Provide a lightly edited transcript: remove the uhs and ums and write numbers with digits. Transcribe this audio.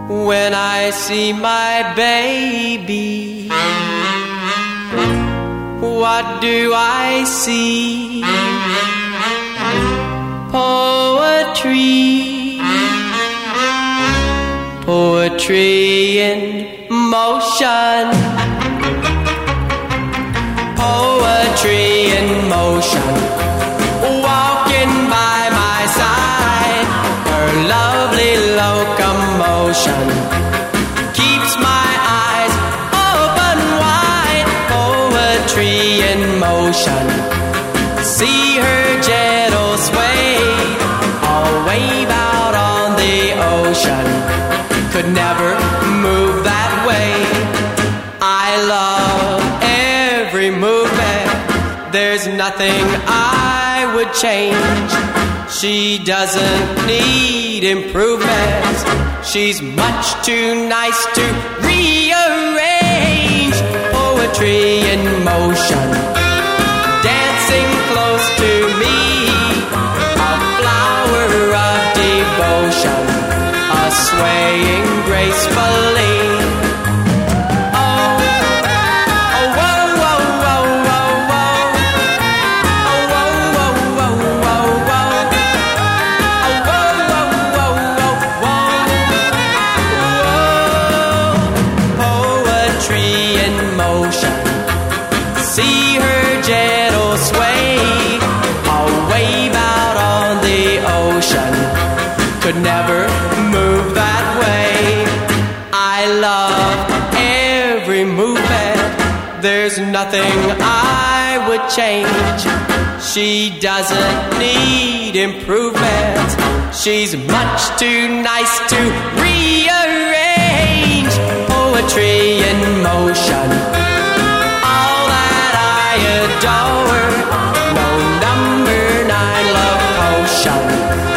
when I see my baby. What do I see? Poetry, poetry in motion, poetry in motion, walking by my side. Her lovely locomotion keeps my eyes open wide. Poetry in motion, see her gentle sway, all wave out on the ocean, could never move that way. I love every movement, there's nothing I would change. She doesn't need improvements, she's much too nice to rearrange. Poetry in motion, dancing close to me, a flower of devotion, a swaying gracefully. See her gentle sway, I'll wave out on the ocean, could never move that way. I love every movement, there's nothing I would change. She doesn't need improvement, she's much too nice to rearrange. Poetry in motion, adore, no number 9 love potion